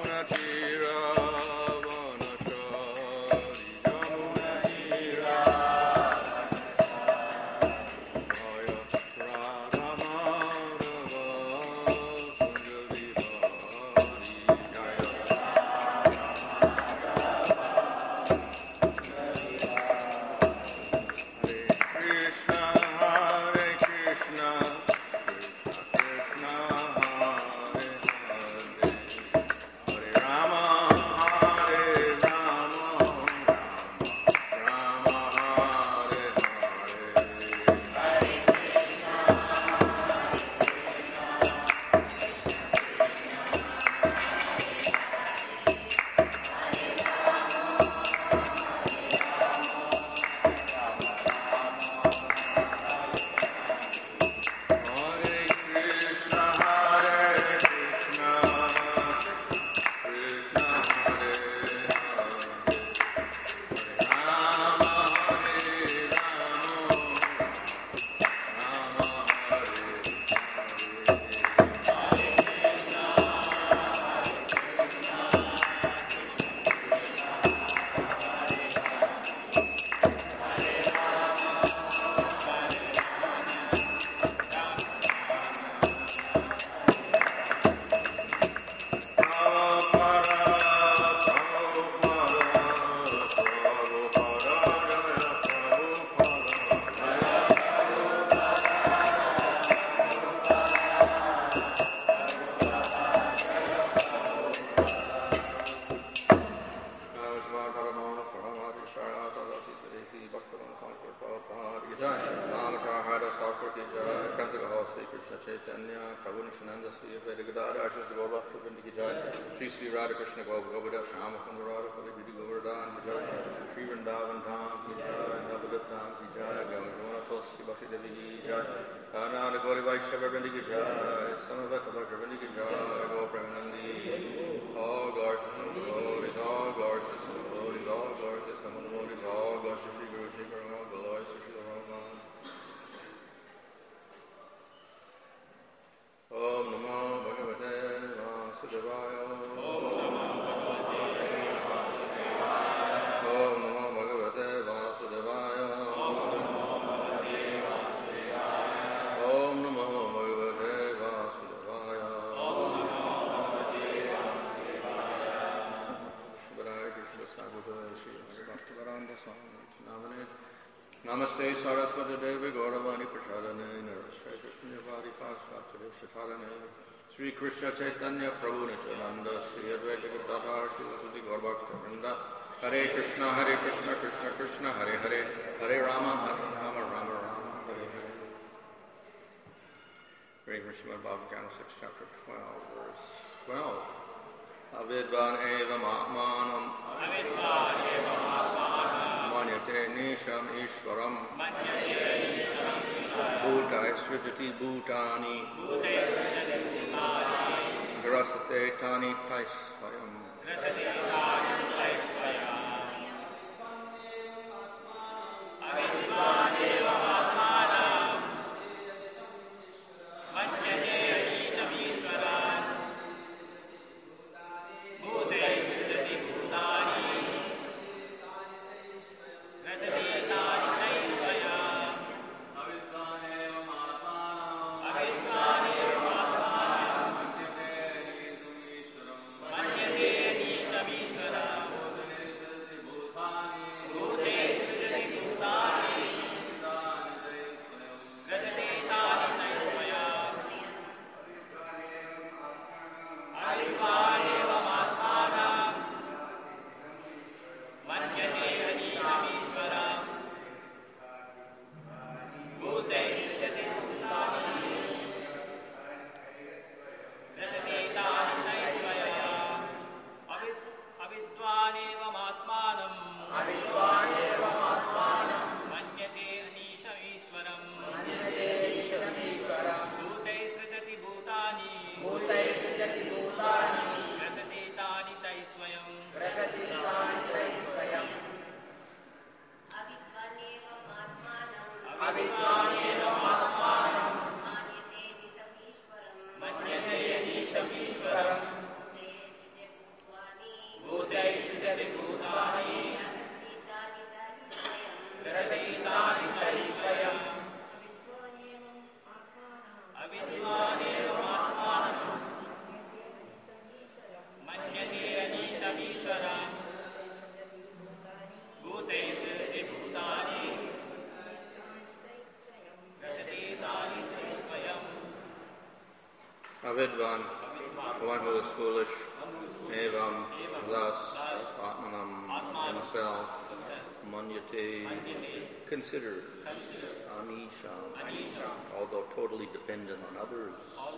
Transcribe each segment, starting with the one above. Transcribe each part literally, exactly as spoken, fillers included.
Namaste Saraswati Devi Gauravani Prashadane Narasya Krishna Yavadi Pasvachari Shatharane Sri Krishna Chaitanya Prabhu Nityananda Sri Advaita Gadadhar Sri Vasudhi Gaurabhakta Vrinda Hare Krishna Hare Krishna Krishna Krishna Hare Hare Hare Rama Hare Rama Rama Rama Hare Hare. Great Srimad Bhagavatam sixth chapter twelve verse twelve. Avidvan eva ma'manam Avidvan eva ma'manam Manyate nisham ishvaram Manyate nisham ishvaram Bhutai srijati bhutani Bhutai srijati bhutani Grasate tani taisvayam Grasate tani taisvayam Avidvan eva ma'manam Manyate nisham ishvaram Bhutai srijati bhutani Grasate tani taisvayam Avidvan eva ma'manam Avidvan eva ma'manam Manyate nisham ishvaram Manyate nisham ishvaram one who is foolish, evam, thus, atmanam, himself, manyate, considers, anisham, although totally dependent on others,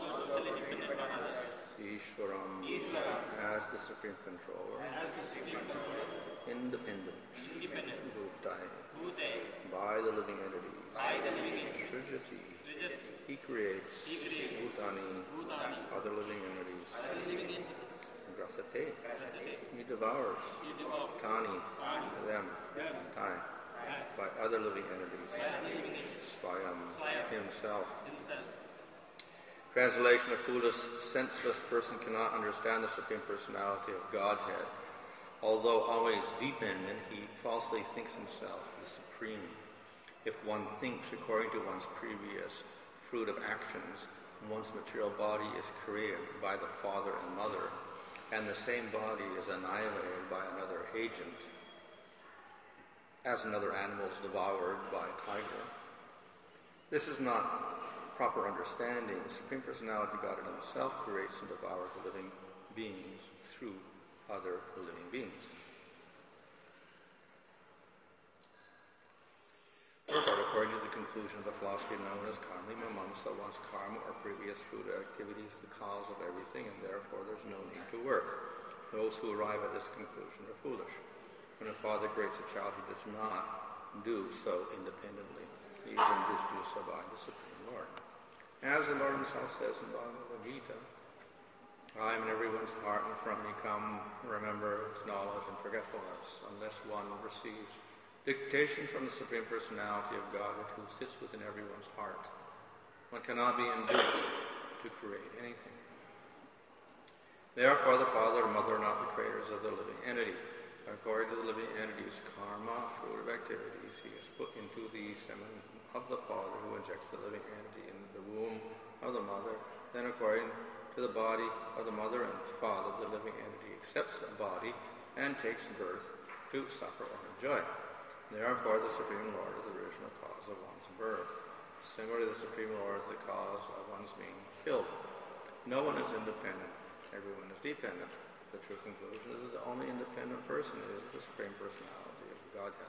Ishvaram, as the supreme controller, independent, bhutai, by the living entities, srijati, he creates, bhutani, other living entities, grasate, he devours, tani, them, tai, by other living entities, swayam, himself. Translation: a foolish, senseless person cannot understand the Supreme Personality of Godhead. Although always dependent, he falsely thinks himself the Supreme. If one thinks according to one's previous fruit of actions, one's material body is created by the father and mother, and the same body is annihilated by another agent, as another animal is devoured by a tiger. This is not proper understanding. The Supreme Personality God in himself creates and devours the living beings through other living beings. Therefore, according to the conclusion of the philosophy known as karma mimamsa, one's karma or previous fruit activity is the cause of everything, and therefore there's no need to work. Those who arrive at this conclusion are foolish. When a father creates a child, he does not do so independently. He is induced to do so by the Supreme Lord. As the Lord himself says in Bhagavad Gita, I am in everyone's heart, and from me come remembrance, knowledge, and forgetfulness, unless one receives dictation from the Supreme Personality of God, who sits within everyone's heart. One cannot be induced to create anything. Therefore, the father and mother are not the creators of the living entity. According to the living entity's karma, fruit of activities, he is put into the semen of the father, who injects the living entity in the womb of the mother. Then, according to the body of the mother and father, the living entity accepts the body and takes birth to suffer or enjoy. Therefore, the Supreme Lord is the original cause of one's birth. Similarly, the Supreme Lord is the cause of one's being killed. No one is independent. Everyone is dependent. The true conclusion is that the only independent person is the Supreme Personality of Godhead.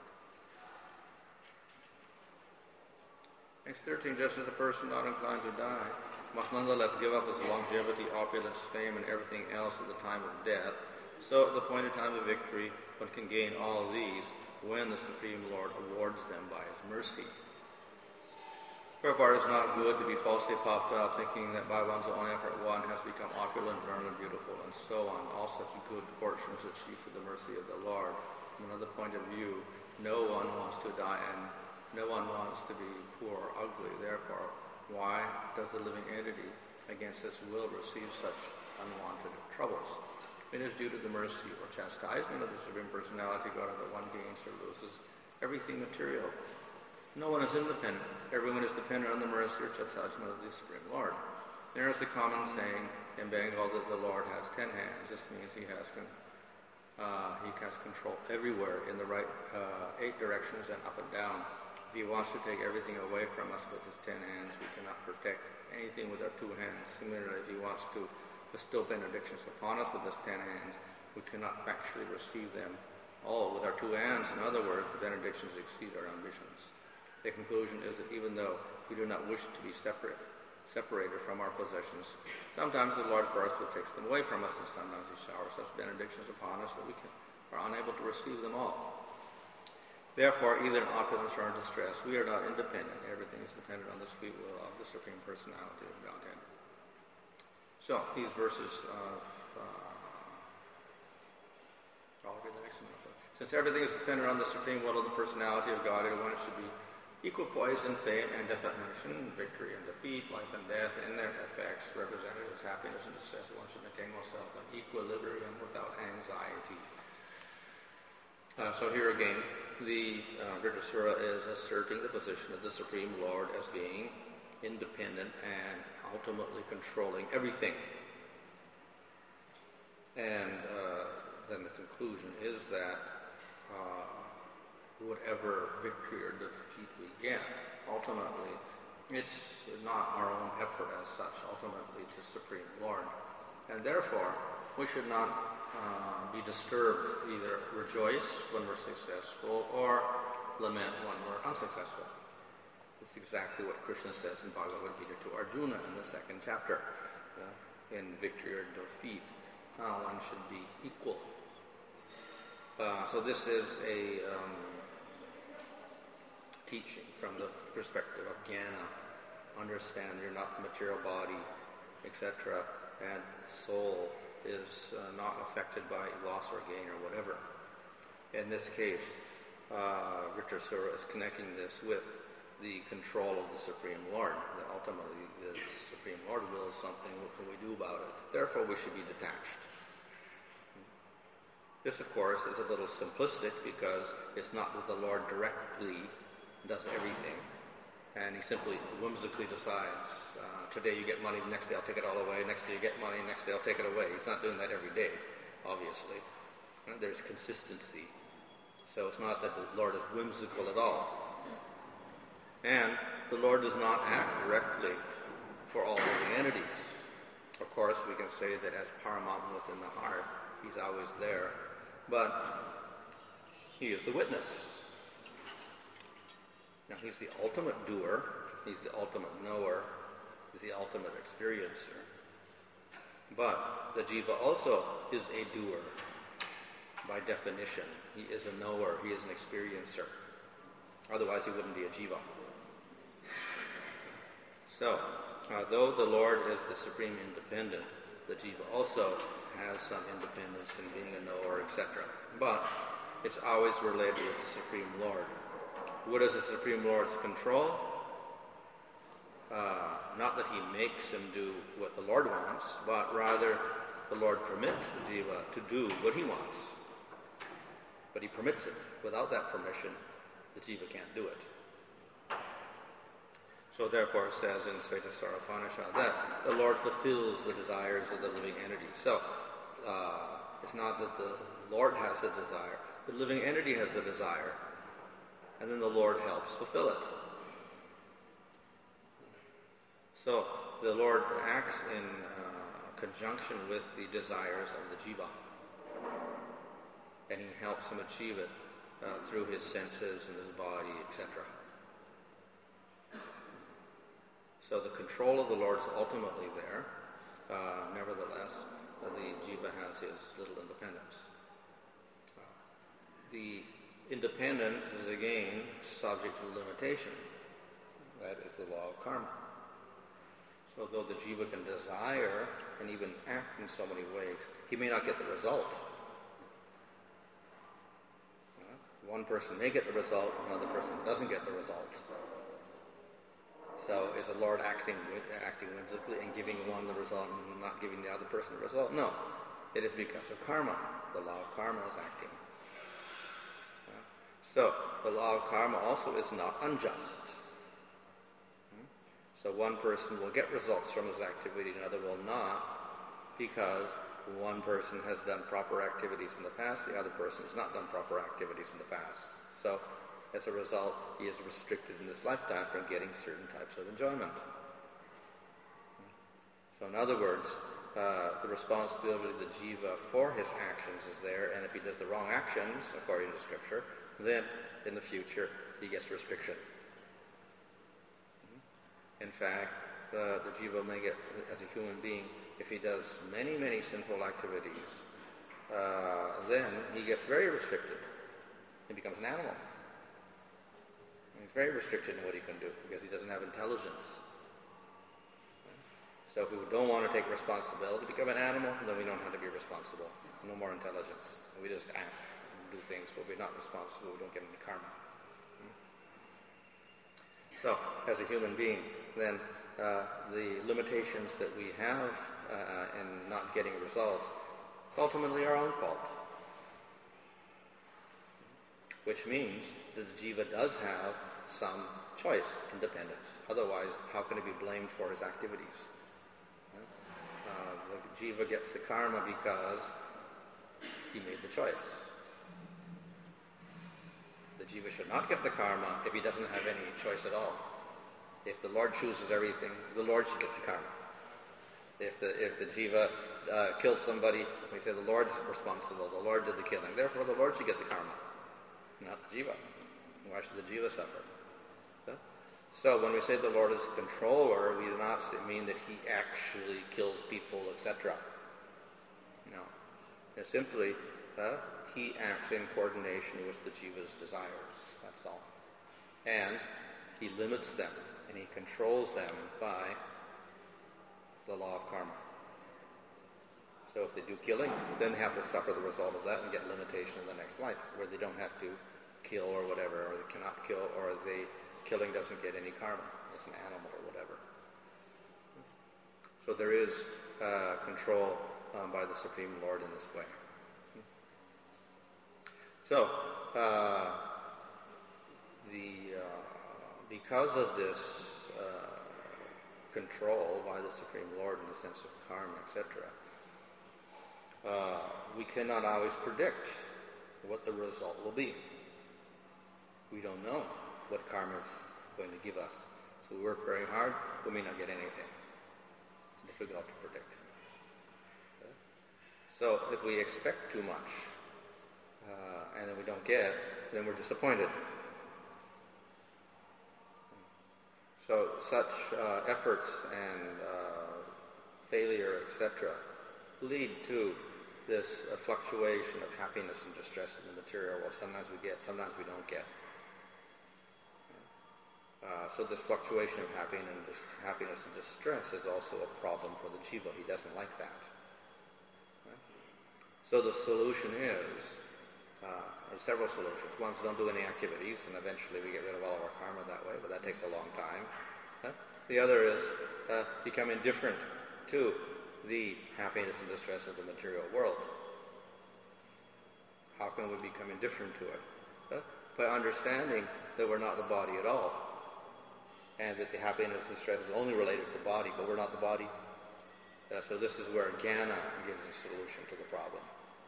Next thirteen, just as a person not inclined to die must nonetheless give up his longevity, opulence, fame, and everything else at the time of death, so at the appointed time of victory one can gain all these when the Supreme Lord awards them by his mercy. Therefore, it is not good to be falsely puffed up, thinking that by one's own effort one has become opulent, learned, and beautiful, and so on. All such good fortunes achieved through the mercy of the Lord. From another point of view, no one wants to die, and no one wants to be poor or ugly. Therefore, why does the living entity, against its will, receive such unwanted troubles? It is due to the mercy or chastisement of the Supreme Personality God that one gains or loses everything material. No one is independent. Everyone is dependent on the mercy or chastisement of the Supreme Lord. There is a common saying in Bengal that the Lord has ten hands. This means he has con- uh, he has control everywhere in the right uh, eight directions and up and down. If he wants to take everything away from us with his ten hands, we cannot protect anything with our two hands. Similarly, if he wants to bestow benedictions upon us with his ten hands, we cannot factually receive them all with our two hands. In other words, the benedictions exceed our ambitions. The conclusion is that even though we do not wish to be separate, separated from our possessions, sometimes the Lord forcefully takes them away from us, and sometimes he showers such benedictions upon us that we can, are unable to receive them all. Therefore, either in opulence or in distress, we are not independent. Everything is dependent on the sweet will of the Supreme Personality of Godhead. So, these verses uh, uh, all good, nice enough. Since everything is dependent on the supreme will of the personality of Godhead, one should be equal poise in fame and defamation, victory and defeat, life and death, in their effects, represented as happiness and distress. One should maintain oneself in equilibrium without anxiety. Uh, so here again, the uh, Vajrasura is asserting the position of the Supreme Lord as being independent and ultimately controlling everything. And uh, then the conclusion is that uh, whatever victory or defeat we get, ultimately, it's not our own effort as such. Ultimately, it's the Supreme Lord And therefore, we should not uh, be disturbed, either rejoice when we're successful or lament when we're unsuccessful. It's exactly what Krishna says in Bhagavad Gita to Arjuna in the second chapter. Uh, in victory or defeat, uh, one should be equal. Uh, so this is a um, teaching from the perspective of jnana. Understand you're not the material body, et cetera, and soul is uh, not affected by loss or gain or whatever. In this case, uh, Vritrasura is connecting this with the control of the Supreme Lord. That ultimately the Supreme Lord wills something, what can we do about it? Therefore we should be detached. This, of course, is a little simplistic because it's not that the Lord directly does everything, and he simply whimsically decides, uh, today you get money, next day I'll take it all away, next day you get money, next day I'll take it away. He's not doing that every day, obviously. And there's consistency. So it's not that the Lord is whimsical at all. And the Lord does not act directly for all living entities. Of course, we can say that as Paramatma within the heart, he's always there. But he is the witness. Now, he's the ultimate doer, he's the ultimate knower, he's the ultimate experiencer. But the jiva also is a doer by definition. He is a knower, he is an experiencer. Otherwise, he wouldn't be a jiva. So, uh, though the Lord is the supreme independent, the jiva also has some independence in being a knower, et cetera. But it's always related with the Supreme Lord. What is the Supreme Lord's control? Uh, not that he makes him do what the Lord wants, but rather the Lord permits the jiva to do what he wants. But he permits it. Without that permission, the jiva can't do it. So therefore it says in Svetasvara Upanishad that the Lord fulfills the desires of the living entity. So uh, it's not that the Lord has the desire, the living entity has the desire, and then the Lord helps fulfill it. So the Lord acts in uh, conjunction with the desires of the jiva, and he helps him achieve it uh, through his senses and his body, et cetera. So the control of the Lord is ultimately there. Uh, nevertheless, uh, the jiva has his little independence. Uh, the independence is again subject to limitation. That is the law of karma. So though the jiva can desire and even act in so many ways, he may not get the result. Uh, one person may get the result, another person doesn't get the result. So is the Lord acting acting whimsically and giving one the result and not giving the other person the result? No. It is because of karma. The law of karma is acting. So the law of karma also is not unjust. So one person will get results from his activity, another will not, because one person has done proper activities in the past, the other person has not done proper activities in the past. So as a result, he is restricted in this lifetime from getting certain types of enjoyment. So in other words, uh, the responsibility of the jiva for his actions is there, and if he does the wrong actions, according to Scripture, then in the future he gets restriction. In fact, uh, the jiva may get, as a human being, if he does many, many sinful activities, uh, then he gets very restricted. He becomes an animal. He's very restricted in what he can do because he doesn't have intelligence. So if we don't want to take responsibility to become an animal, then we don't have to be responsible. No more intelligence. We just act and do things, but we're not responsible. We don't get any karma. So as a human being, then uh, the limitations that we have uh, in not getting results ultimately our own fault. Which means that the jiva does have some choice, independence. Otherwise, how can he be blamed for his activities? Uh, the jiva gets the karma because he made the choice. The jiva should not get the karma if he doesn't have any choice at all. If the Lord chooses everything, the Lord should get the karma. If the if the jiva uh, kills somebody, we say the Lord's responsible. The Lord did the killing. Therefore, the Lord should get the karma, not the jiva. Why should the jiva suffer? Huh? So when we say the Lord is a controller, we do not mean that he actually kills people, et cetera. No. It's simply uh, he acts in coordination with the jiva's desires. That's all. And he limits them, and he controls them by the law of karma. So if they do killing, then they have to suffer the result of that and get limitation in the next life, where they don't have to kill or whatever, or they cannot kill, or the killing doesn't get any karma as an animal or whatever. So there is uh, control um, by the Supreme Lord in this way. So, uh, the uh, because of this uh, control by the Supreme Lord in the sense of karma, et cetera, uh, we cannot always predict what the result will be. We don't know what karma is going to give us. So we work very hard, we may not get anything. It's difficult to predict. Okay? So if we expect too much uh, and then we don't get, then we're disappointed. So such uh, efforts and uh, failure, et cetera, lead to this uh, fluctuation of happiness and distress in the material world. Sometimes we get, sometimes we don't get. Uh, so this fluctuation of happiness and, dis- happiness and distress is also a problem for the jiva. He doesn't like that. Right? So the solution is, uh, there's several solutions. One is don't do any activities, and eventually we get rid of all of our karma that way, but that takes a long time. Huh? The other is uh, become indifferent to the happiness and distress of the material world. How can we become indifferent to it? Huh? By understanding that we're not the body at all, and that the happiness and distress is only related to the body, but we're not the body. Uh, so this is where jnana gives a solution to the problem.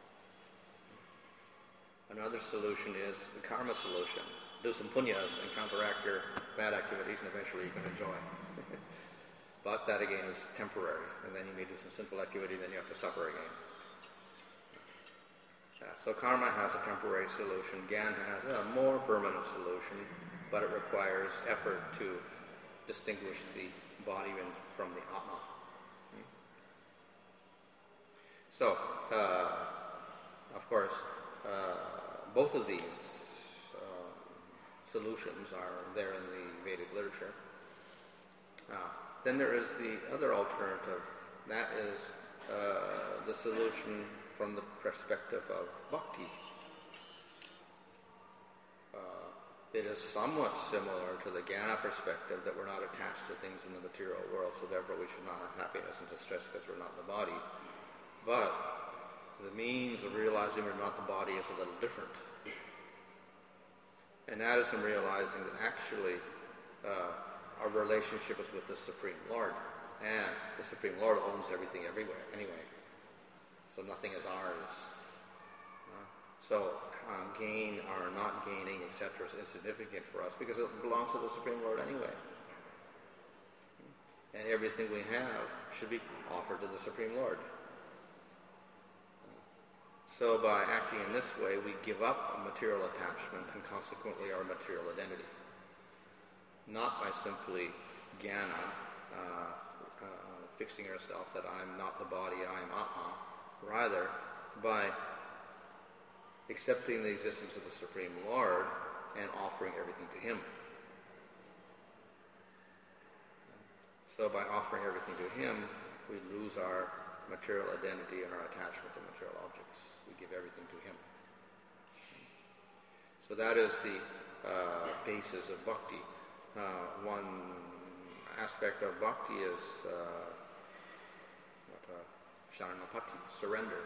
Another solution is the karma solution. Do some punyas and counteract your bad activities, and eventually you can enjoy. But that again is temporary, and then you may do some simple activity, then you have to suffer again. Uh, so karma has a temporary solution. Jnana has a more permanent solution, but it requires effort to distinguish the body from the Atma. So, uh, of course, uh, both of these uh, solutions are there in the Vedic literature. Uh, then there is the other alternative. That is uh, the solution from the perspective of bhakti. Uh, it is somewhat similar to the jnana perspective that we're not attached to things in the material world, so therefore we should not have happiness and distress because we're not the body. But the means of realizing we're not the body is a little different. And that is in realizing that actually uh, our relationship is with the Supreme Lord. And the Supreme Lord owns everything everywhere anyway. So nothing is ours. Uh, so uh, gain or not gaining, et cetera is insignificant for us because it belongs to the Supreme Lord anyway. And everything we have should be offered to the Supreme Lord. So by acting in this way, we give up a material attachment and consequently our material identity. Not by simply jnana, uh, uh, fixing ourselves that I'm not the body, I am Atma. Rather, by accepting the existence of the Supreme Lord and offering everything to Him. So by offering everything to Him, we lose our material identity and our attachment to material objects. We give everything to Him. So that is the uh, basis of bhakti. Uh, one aspect of bhakti is uh, what, uh, sharanapati, surrender.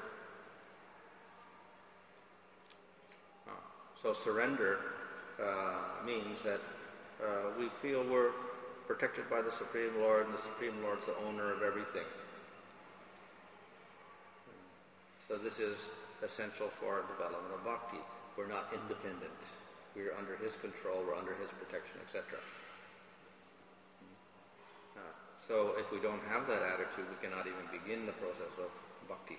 Uh, so surrender uh, means that uh, we feel we're protected by the Supreme Lord, and the Supreme Lord's the owner of everything. So this is essential for development of bhakti. We're not independent. We're under His control, we're under His protection, et cetera. Uh, So if we don't have that attitude, we cannot even begin the process of bhakti.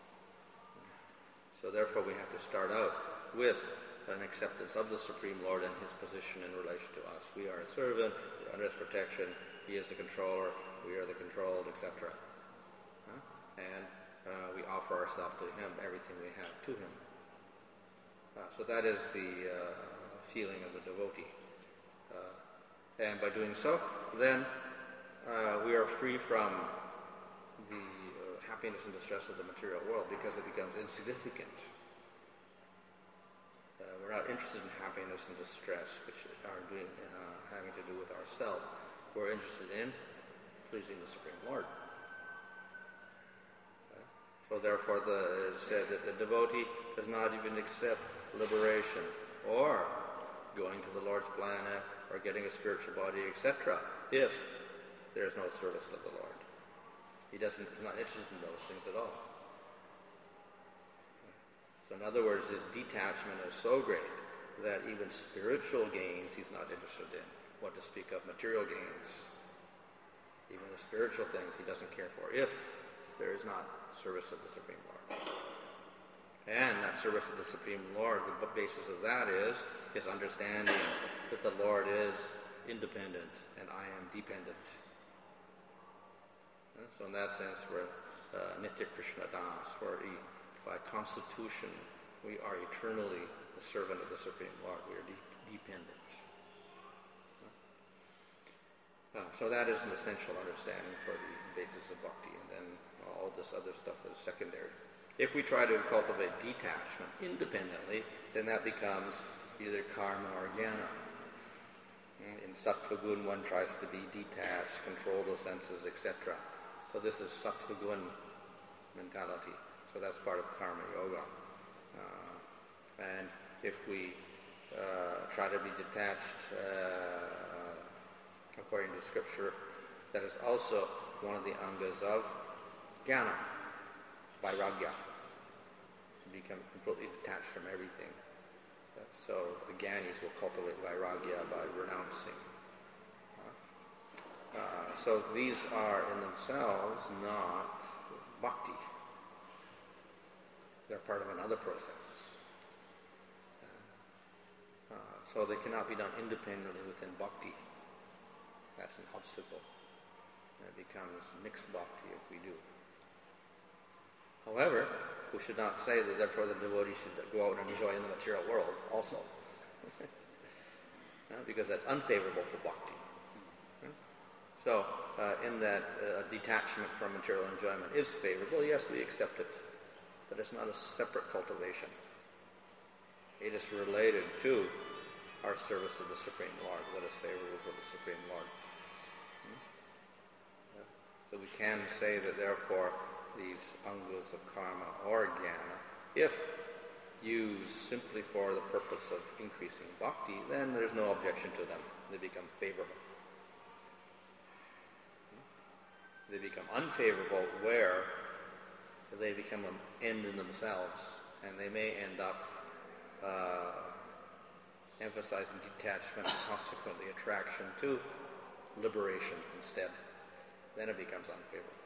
So therefore we have to start out with an acceptance of the Supreme Lord and His position in relation to us. We are a servant, we're under His protection, He is the controller, we are the controlled, et cetera. Huh? And uh, we offer ourselves to Him, everything we have to Him. Uh, so that is the uh, feeling of the devotee. Uh, and by doing so, then uh, we are free from the uh, happiness and distress of the material world because it becomes insignificant. Uh, we're not interested in happiness and distress, which are doing, uh, having to do with ourselves. We're interested in pleasing the Supreme Lord. Uh, so therefore the, it is said that the devotee does not even accept liberation or going to the Lord's planet or getting a spiritual body, et cetera, if there is no service to the Lord. He doesn't, he's not interested in those things at all. So in other words, his detachment is so great that even spiritual gains he's not interested in. What to speak of material gains. Even the spiritual things he doesn't care for if there is not service of the Supreme Lord. And that service of the Supreme Lord, the basis of that is his understanding that the Lord is independent and I am dependent. So in that sense, we're uh, Nitya Krishna Das, where he, by constitution, we are eternally the servant of the Supreme Lord. We are de- dependent. Uh, so that is an essential understanding for the basis of bhakti, and then all this other stuff is secondary. If we try to cultivate detachment independently, then that becomes either karma or jnana. In sattva gun, one tries to be detached, control the senses, et cetera. So this is sattva gun mentality. So that's part of karma yoga. Uh, and if we uh, try to be detached, uh, according to scripture, that is also one of the angas of jnana, vairagya, to become completely detached from everything. Uh, so the jnanis will cultivate vairagya by renouncing. Uh, uh, so these are in themselves not bhakti. They're part of another process. Uh, so they cannot be done independently within bhakti. That's an obstacle. And it becomes mixed bhakti if we do. However, we should not say that therefore the devotee should go out and enjoy in the material world also. uh, because that's unfavorable for bhakti. Uh, so, uh, in that uh, detachment from material enjoyment is favorable, yes, we accept it. But it's not a separate cultivation. It is related to our service to the Supreme Lord, what is favorable for the Supreme Lord. Hmm? Yeah. So we can say that therefore these angas of karma or jnana, if used simply for the purpose of increasing bhakti, then there's no objection to them. They become favorable. Hmm? They become unfavorable where they become an end in themselves, and they may end up uh, emphasizing detachment and consequently attraction to liberation instead. Then it becomes unfavorable.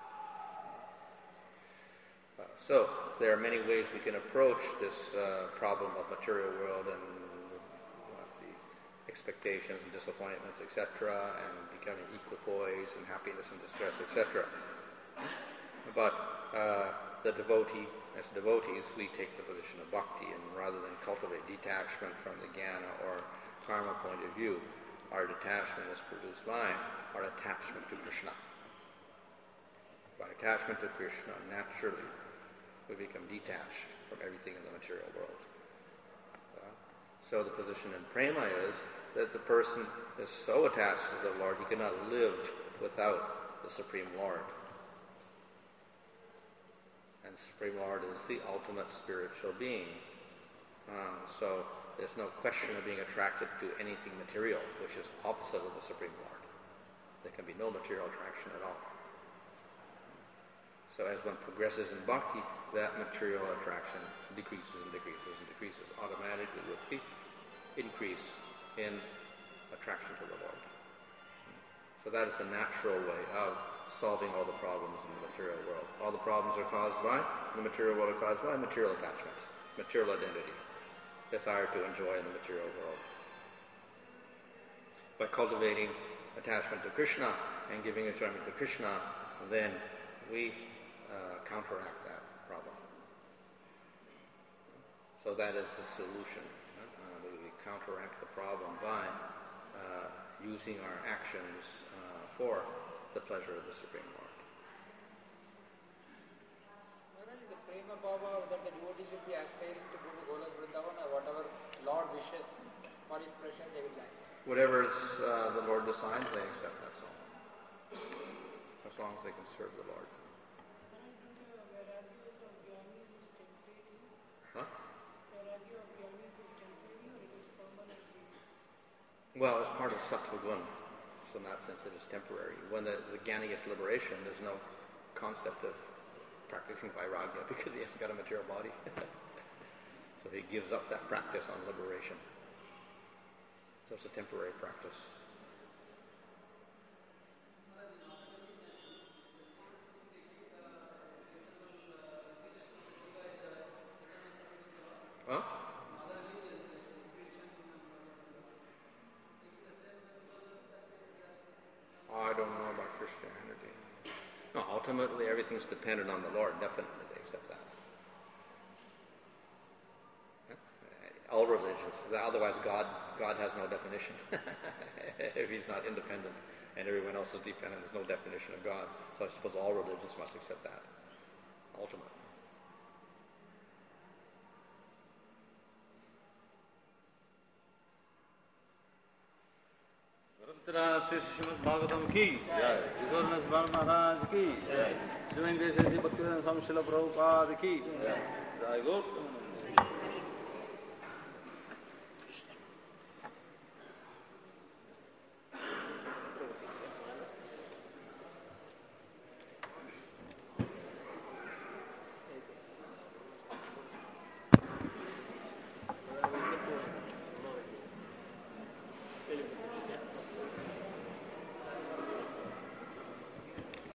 Uh, so there are many ways we can approach this uh, problem of material world and uh, the expectations and disappointments, et cetera, and becoming equipoise and happiness and distress, et cetera. But uh, the devotee, as devotees, we take the position of bhakti, and rather than cultivate detachment from the jnana or karma point of view, our detachment is produced by our attachment to Krishna. By attachment to Krishna, naturally, we become detached from everything in the material world. Uh, so the position in prema is that the person is so attached to the Lord, he cannot live without the Supreme Lord. And the Supreme Lord is the ultimate spiritual being. Uh, so there's no question of being attracted to anything material, which is opposite of the Supreme Lord. There can be no material attraction at all. So as one progresses in bhakti, that material attraction decreases and decreases and decreases automatically with the increase in attraction to the Lord. So that is the natural way of solving all the problems in the material world. All the problems are caused by, in the material world are caused by material attachment, material identity, desire to enjoy in the material world. By cultivating attachment to Krishna and giving enjoyment to Krishna, then we uh, counteract that problem. So that is the solution. Uh, we counteract the problem by uh, using our actions uh, for the pleasure of the Supreme Lord. Maharaj, the prema bhava that the devotee should be aspiring to go to Golok Vrindavan, or whatever Lord wishes for his pressure, they will like. Whatever uh, the Lord decides, they accept, that's all. As long as they can serve the Lord. Huh? Well, it's part of Sattva Gun, so in that sense it is temporary. When the, the Jnani gets liberation, there's no concept of practicing Vairagya because he hasn't got a material body. So he gives up that practice on liberation. So it's a temporary practice. Huh? I don't know about Christianity. No, ultimately everything's dependent on the Lord. Definitely they accept that. All religions. Otherwise, God God has no definition. If he's not independent and everyone else is dependent, there's no definition of God. So I suppose all religions must accept that, ultimately. Shri Srimad Bhagavatam ki jai. Gurnas Bal Maharaj ki jai. Doing this as Bhaktivedanta Swami Srila Prabhupada ki jai. Jai Gaur